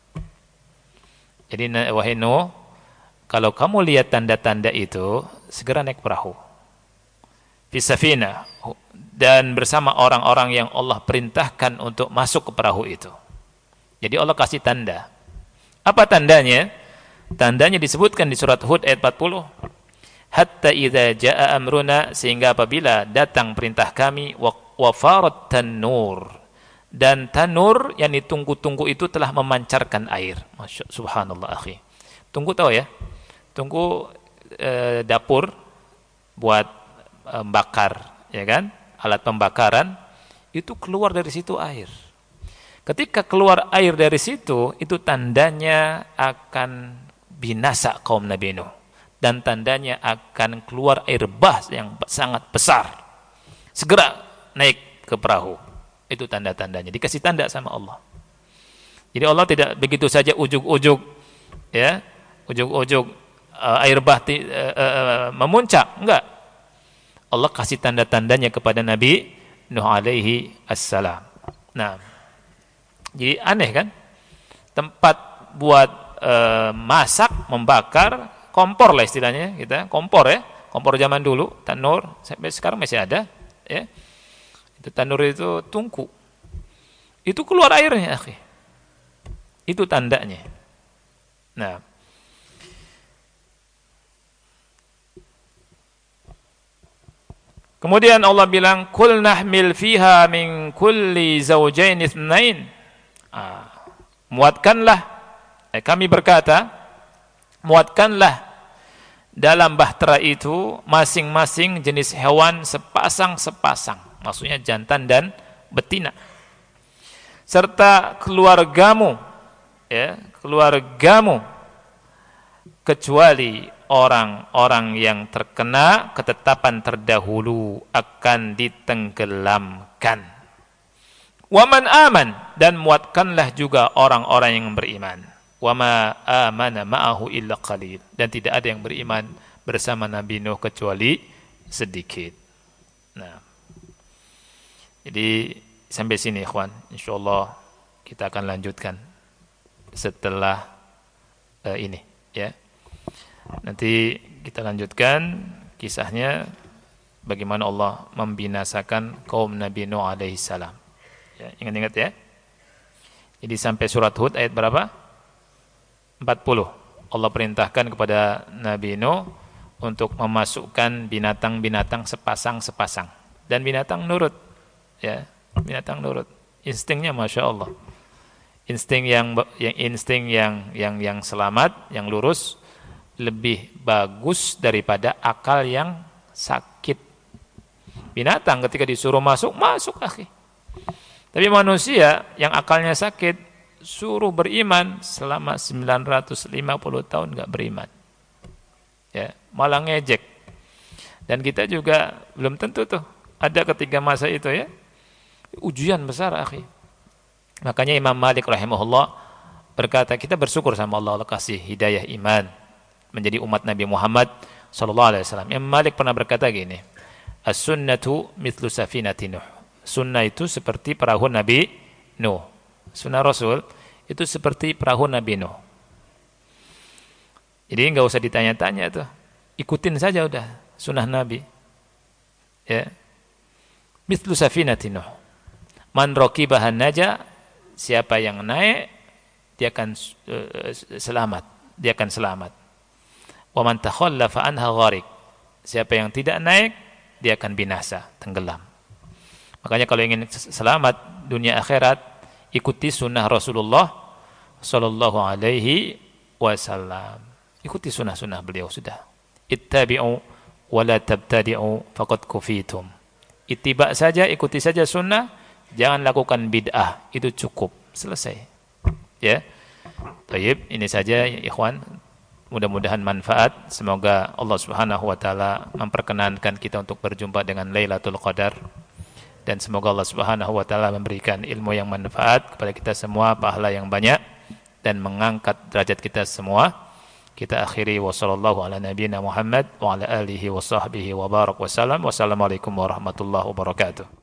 Jadi wahai Nuh, kalau kamu lihat tanda-tanda itu segera naik perahu. Fisafina, dan bersama orang-orang yang Allah perintahkan untuk masuk ke perahu itu. Jadi Allah kasih tanda. Apa tandanya? Tandanya disebutkan di surat Hud ayat empat puluh. Hatta idza jaa amruna, sehingga apabila datang perintah kami, wa farat tanur, dan tanur yang ditunggu-tunggu itu telah memancarkan air. Masya, subhanallah, akhi. Tunggu tahu ya? Tunggu eh, dapur buat membakar, ya kan? Alat pembakaran itu keluar dari situ air. Ketika keluar air dari situ, itu tandanya akan binasa kaum Nabi Nuh, dan tandanya akan keluar air bah yang sangat besar. Segera naik ke perahu. Itu tanda-tandanya. Dikasih tanda sama Allah. Jadi Allah tidak begitu saja ujuk-ujuk, ya, ujuk-ujuk uh, air bah uh, uh, memuncak, enggak. Allah kasih tanda-tandanya kepada Nabi Nuh alaihi assalam. Nah, jadi aneh kan? Tempat buat e, masak, membakar, kompor lah istilahnya kita, kompor ya, kompor zaman dulu, tanur, sampai sekarang masih ada, ya. Itu tanur itu tungku. Itu keluar airnya, akhi. Itu tandanya. Nah, kemudian Allah bilang, "Qul nahmil fiha min kulli zawjayn itsnain." Ah, muatkanlah, eh, kami berkata, muatkanlah dalam bahtera itu masing-masing jenis hewan sepasang-sepasang. Maksudnya jantan dan betina. Serta keluargamu, ya, keluargamu, kecuali orang-orang yang terkena ketetapan terdahulu akan ditenggelamkan. Waman aman, dan muatkanlah juga orang-orang yang beriman. Wama amana ma'ahu illa qalil, dan tidak ada yang beriman bersama Nabi Nuh kecuali sedikit. Nah, jadi sampai sini ikhwan, insyaallah kita akan lanjutkan setelah uh, ini ya. Nanti kita lanjutkan kisahnya bagaimana Allah membinasakan kaum Nabi Nuh alaihi salam. Ya, ingat-ingat ya. Jadi sampai surat Hud ayat berapa? empat puluh. Allah perintahkan kepada Nabi Nuh untuk memasukkan binatang-binatang sepasang-sepasang, dan binatang nurut. Ya, binatang nurut. Instingnya Masya Allah. Insting yang yang insting yang yang yang selamat, yang lurus lebih bagus daripada akal yang sakit. Binatang ketika disuruh masuk, masuk akhi. Tapi manusia yang akalnya sakit, suruh beriman selama sembilan ratus lima puluh tahun enggak beriman. Ya, malah ngejek. Dan kita juga belum tentu tuh ada ketiga masa itu ya. Ujian besar akhi. Makanya Imam Malik rahimahullah berkata, kita bersyukur sama Allah, Allah kasih hidayah iman menjadi umat Nabi Muhammad sallallahu alaihi wasallam. Imam Malik pernah berkata gini, as-sunnatu mithlu safinati Nuh. Sunnah itu seperti perahu Nabi Nuh. Sunnah Rasul itu seperti perahu Nabi Nuh. Jadi enggak usah ditanya-tanya tuh. Ikutin saja udah sunnah Nabi. Ya. Mithlu safinati Nuh. Man raqibahan naja, siapa yang naik dia akan uh, selamat, dia akan selamat. Wa man takhallafa anha gharik. Siapa yang tidak naik dia akan binasa, tenggelam. Makanya kalau ingin selamat dunia akhirat, ikuti sunnah Rasulullah sallallahu alaihi wasallam. Ikuti sunnah-sunnah beliau sudah. Ittabi'u wa la tabtadi'u faqad kufitum. Ittiba saja, ikuti saja sunnah, jangan lakukan bid'ah, itu cukup, selesai. Ya. Baik, ini saja ya ikhwan. Mudah-mudahan manfaat. Semoga Allah Subhanahu wa taala memperkenankan kita untuk berjumpa dengan Lailatul Qadar. Dan semoga Allah Subhanahu wa taala memberikan ilmu yang manfaat kepada kita semua, pahala yang banyak, dan mengangkat derajat kita semua. Kita akhiri wa sallallahu ala nabiyyina Muhammad wa ala alihi wa sahbihi wa barak wa salam. Wassalamualaikum warahmatullahi wabarakatuh.